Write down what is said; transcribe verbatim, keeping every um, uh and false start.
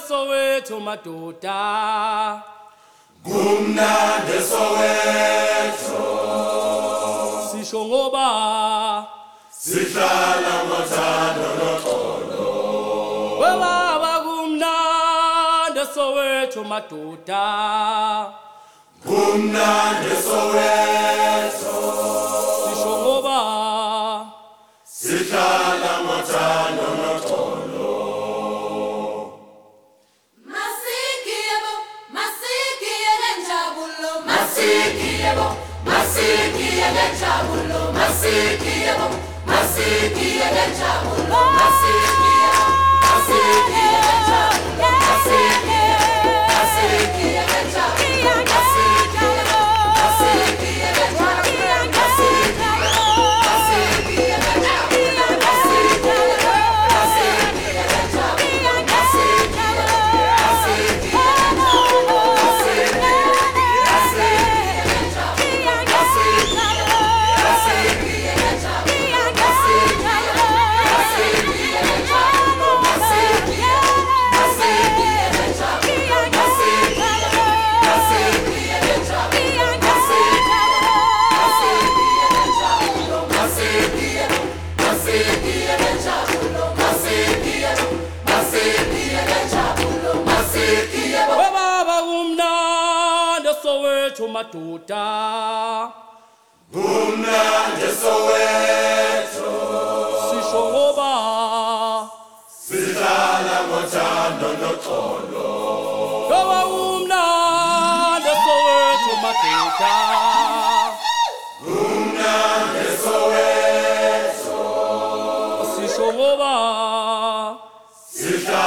Soweto madoda Kumnandi Soweto sisho ngoba sihlala ngothando noxolo webaba kumnandi Soweto madoda Kumnandi Soweto sisho ngoba sihlala ngothando noxolo Masikiyebo, masikiyebo jabulo, masikiyebo, masikiyebo jabulo, masikiyebo, masikiyebo jabulo, masikiyebo, masikiyebo jabulo, masikiyebo, masikiyebo jabulo, masikiyebo, masikiyebo jabulo, masikiyebo, masikiyebo jabulo, webaba kumnandi Soweto madoda Kumnandi Soweto sisho ngoba sihlala ngothando noxolo webaba kumnandi Soweto madoda Kumnandi Soweto sisho ngoba sihlala